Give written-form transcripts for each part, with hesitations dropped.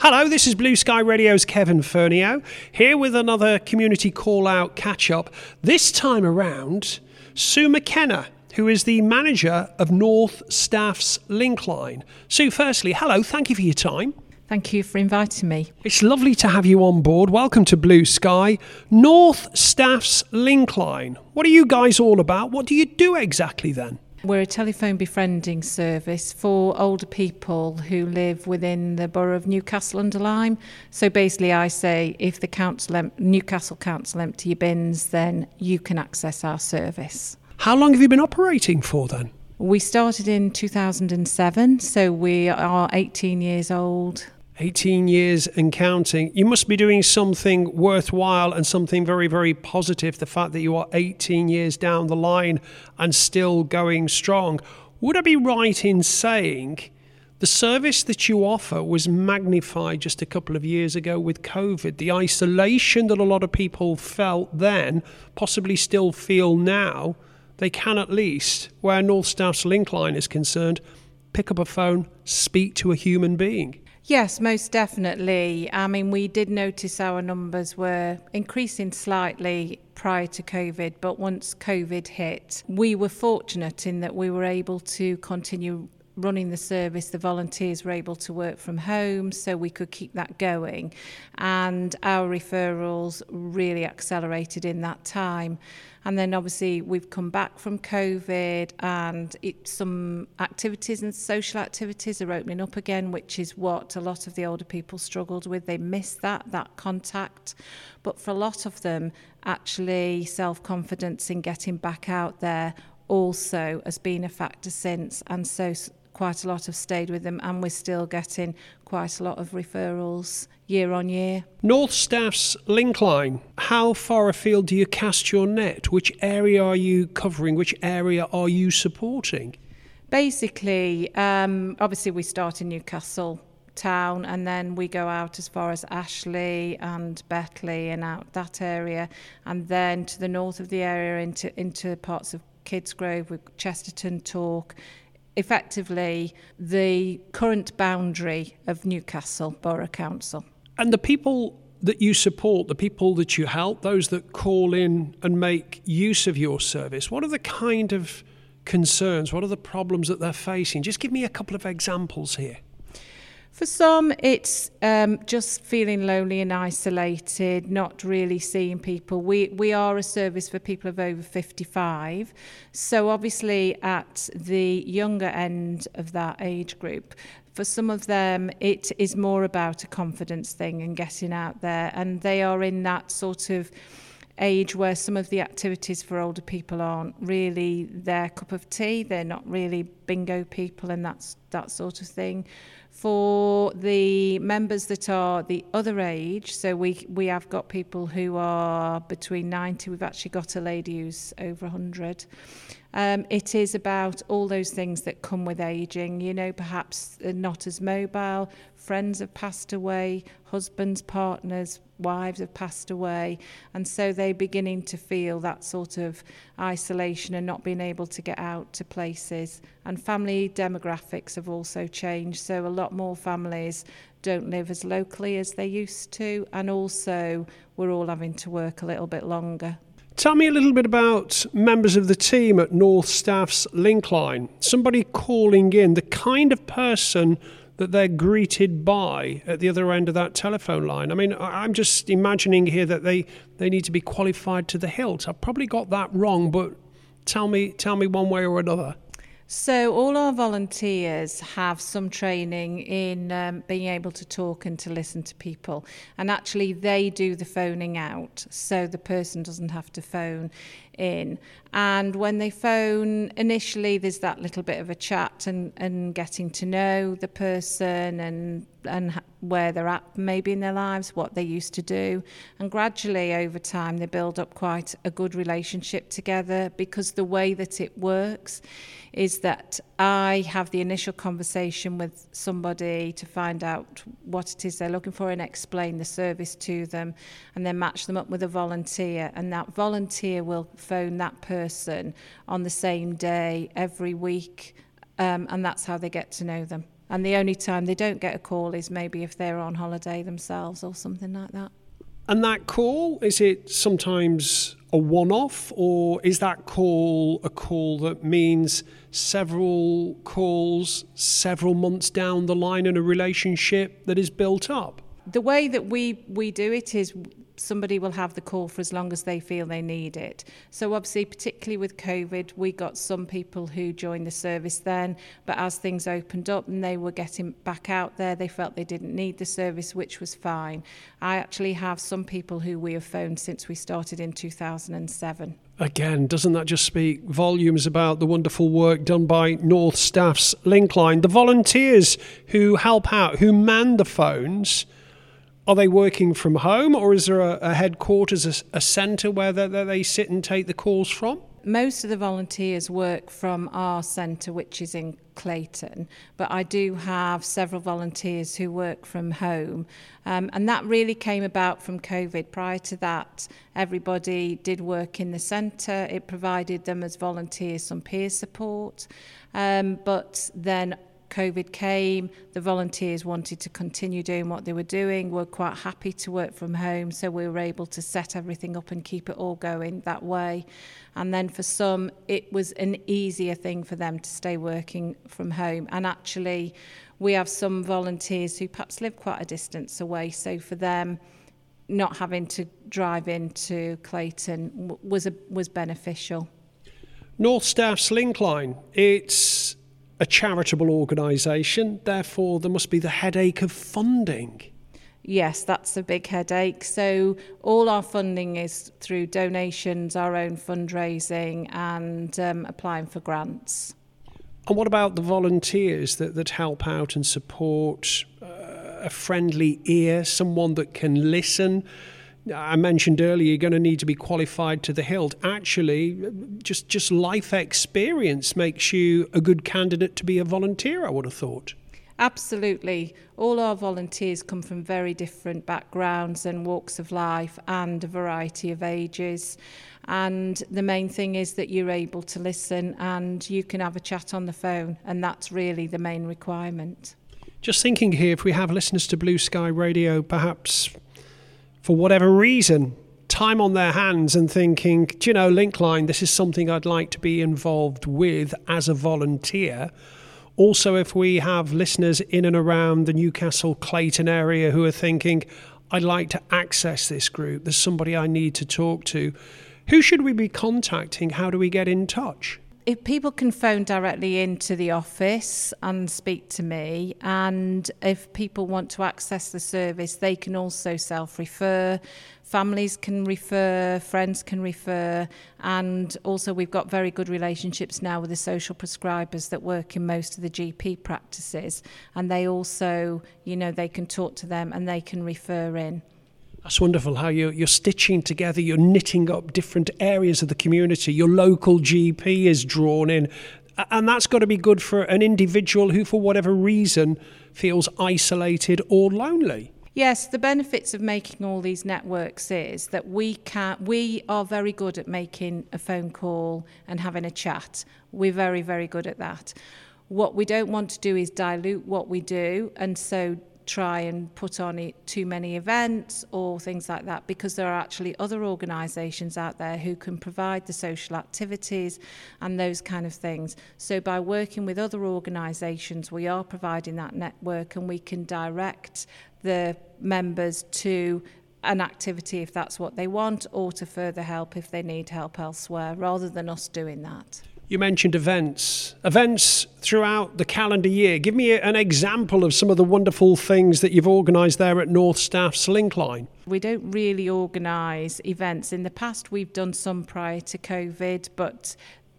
Hello, this is Blue Sky Radio's Kevin Fernio, here with another community call-out catch-up. This time around, Sue McKenna, who is the manager of North Staffs Link Line. Sue, firstly, hello, thank you for your time. Thank you for inviting me. It's lovely to have you on board. Welcome to Blue Sky. North Staffs Link Line. What are you guys all about? What do you do exactly then? We're a telephone befriending service for older people who live within the borough of Newcastle-under-Lyme. So basically I say if the Newcastle Council empty your bins, then you can access our service. How long have you been operating for then? We started in 2007, so we are 18 years old. 18 years and counting. You must be doing something worthwhile and something very, very positive, the fact that you are 18 years down the line and still going strong. Would I be right in saying the service that you offer was magnified just a couple of years ago with COVID? The isolation that a lot of people felt then, possibly still feel now, they can at least, where North Staffs Link Line is concerned, pick up a phone, speak to a human being. Yes, most definitely. I mean, we did notice our numbers were increasing slightly prior to COVID, but once COVID hit, we were fortunate in that we were able to continue running the service. The volunteers were able to work from home, so we could keep that going. And our referrals really accelerated in that time. And then obviously we've come back from COVID and some activities and social activities are opening up again, which is what a lot of the older people struggled with. They missed that contact. But for a lot of them, actually self-confidence in getting back out there also has been a factor since. And so quite a lot have stayed with them, and we're still getting quite a lot of referrals year on year. North Staffs Link Line, how far afield do you cast your net? Which area are you covering? Which area are you supporting? Basically, obviously we start in Newcastle town and then we go out as far as Ashley and Betley and out that area, and then to the north of the area into parts of Kidsgrove with Chesterton, Tork. Effectively the current boundary of Newcastle Borough Council. And the people that you support, the people that you help, those that call in and make use of your service, what are the kind of concerns, what are the problems that they're facing? Just give me a couple of examples here. For some, it's just feeling lonely and isolated, not really seeing people. We are a service for people of over 55. So obviously at the younger end of that age group, for some of them, it is more about a confidence thing and getting out there. And they are in that sort of age where some of the activities for older people aren't really their cup of tea. They're not really bingo people and that sort of thing. For the members that are the other age, so we have got people who are between 90, we've actually got a lady who's over 100. It is about all those things that come with ageing, you know, perhaps not as mobile, friends have passed away, husbands, partners, wives have passed away, and so they're beginning to feel that sort of isolation and not being able to get out to places. And family demographics have also changed, so a lot more families don't live as locally as they used to, and also we're all having to work a little bit longer. Tell me a little bit about members of the team at North Staffs Link Line. Somebody calling in, the kind of person that they're greeted by at the other end of that telephone line. I mean, I'm just imagining here that they need to be qualified to the hilt. I've probably got that wrong, but tell me one way or another. So all our volunteers have some training in being able to talk and to listen to people. And actually they do the phoning out, so the person doesn't have to phone in. And when they phone, initially there's that little bit of a chat and getting to know the person and where they're at maybe in their lives, what they used to do. And gradually over time they build up quite a good relationship together, because the way that it works is that I have the initial conversation with somebody to find out what it is they're looking for and explain the service to them, and then match them up with a volunteer, and that volunteer will phone that person on the same day every week, and that's how they get to know them. And the only time they don't get a call is maybe if they're on holiday themselves or something like that. And that call, is it sometimes a one-off, or is that call a call that means several calls several months down the line in a relationship that is built up? The way that we do it is somebody will have the call for as long as they feel they need it. So obviously, particularly with COVID, we got some people who joined the service then, but as things opened up and they were getting back out there, they felt they didn't need the service, which was fine. I actually have some people who we have phoned since we started in 2007. Again, doesn't that just speak volumes about the wonderful work done by North Staff's Linkline? The volunteers who help out, who man the phones, are they working from home, or is there a headquarters, a centre where they sit and take the calls from? Most of the volunteers work from our centre, which is in Clayton, but I do have several volunteers who work from home. And that really came about from COVID. Prior to that, everybody did work in the centre. It provided them as volunteers some peer support. But then COVID came, the volunteers wanted to continue doing what they were doing, were quite happy to work from home, so we were able to set everything up and keep it all going that way. And then for some, it was an easier thing for them to stay working from home. And actually, we have some volunteers who perhaps live quite a distance away, so for them, not having to drive into Clayton was beneficial. North Staff's Linkline, it's a charitable organisation, therefore there must be the headache of funding. Yes, that's a big headache. So all our funding is through donations, our own fundraising, and applying for grants. And what about the volunteers that help out and support? A friendly ear, someone that can listen. I mentioned earlier you're going to need to be qualified to the hilt. Actually, just life experience makes you a good candidate to be a volunteer, I would have thought. Absolutely. All our volunteers come from very different backgrounds and walks of life and a variety of ages. And the main thing is that you're able to listen and you can have a chat on the phone, and that's really the main requirement. Just thinking here, if we have listeners to Blue Sky Radio, perhaps for whatever reason, time on their hands and thinking, do you know, Linkline, this is something I'd like to be involved with as a volunteer. Also, if we have listeners in and around the Newcastle Clayton area who are thinking, I'd like to access this group, there's somebody I need to talk to, who should we be contacting? How do we get in touch? If people can phone directly into the office and speak to me, and if people want to access the service, they can also self-refer. Families can refer, friends can refer, and also we've got very good relationships now with the social prescribers that work in most of the GP practices, and they also, you know, they can talk to them and they can refer in. That's wonderful how you're stitching together, you're knitting up different areas of the community. Your local GP is drawn in. And that's got to be good for an individual who, for whatever reason, feels isolated or lonely. Yes, the benefits of making all these networks is that we are very good at making a phone call and having a chat. We're very, very good at that. What we don't want to do is dilute what we do, and so try and put on too many events or things like that, because there are actually other organisations out there who can provide the social activities and those kind of things. So by working with other organisations, we are providing that network, and we can direct the members to an activity if that's what they want, or to further help if they need help elsewhere, rather than us doing that. You mentioned events throughout the calendar year. Give me an example of some of the wonderful things that you've organised there at North Staff's Linkline. We don't really organise events. In the past, we've done some prior to COVID, but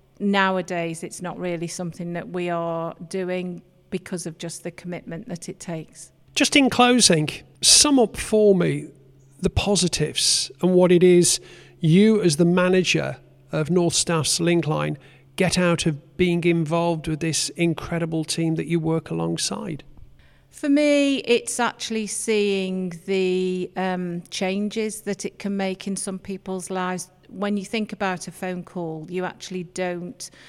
nowadays it's not really something that we are doing because of just the commitment that it takes. Just in closing, sum up for me the positives and what it is you as the manager of North Staff's Linkline get out of being involved with this incredible team that you work alongside. For me, it's actually seeing the changes that it can make in some people's lives. When you think about a phone call, you actually don't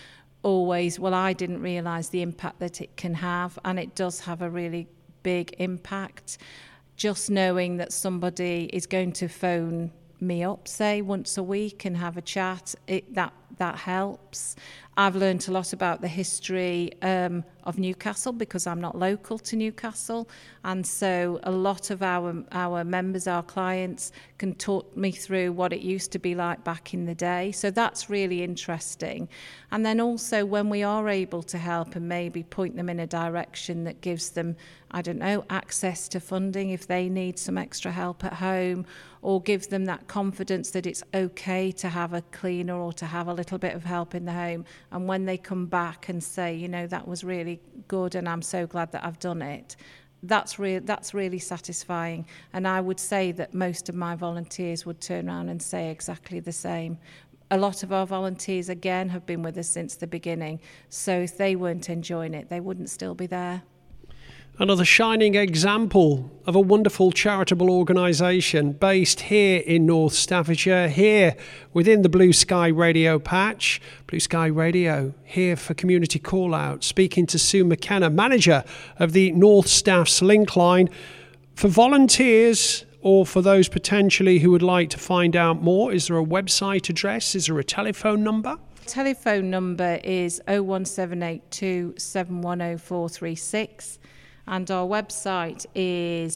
always, well, I didn't realise the impact that it can have, and it does have a really big impact. Just knowing that somebody is going to phone me up, say, once a week and have a chat, that helps. I've learned a lot about the history of Newcastle because I'm not local to Newcastle, and so a lot of our members, our clients, can talk me through what it used to be like back in the day. So that's really interesting. And then also when we are able to help and maybe point them in a direction that gives them, I don't know, access to funding if they need some extra help at home, or give them that confidence that it's okay to have a cleaner or to have a little bit of help in the home. And when they come back and say, you know, that was really good and I'm so glad that I've done it, that's really satisfying. And I would say that most of my volunteers would turn around and say exactly the same. A lot of our volunteers, again, have been with us since the beginning. So if they weren't enjoying it, they wouldn't still be there. Another shining example of a wonderful charitable organisation based here in North Staffordshire, here within the Blue Sky Radio patch. Blue Sky Radio here for community call out, speaking to Sue McKenna, manager of the North Staffs Link Line. For volunteers or for those potentially who would like to find out more, is there a website address? Is there a telephone number? Telephone number is 01782 710436. And our website is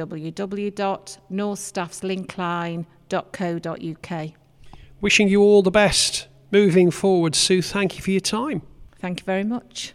www.northstaffslinkline.co.uk. Wishing you all the best moving forward, Sue. Thank you for your time. Thank you very much.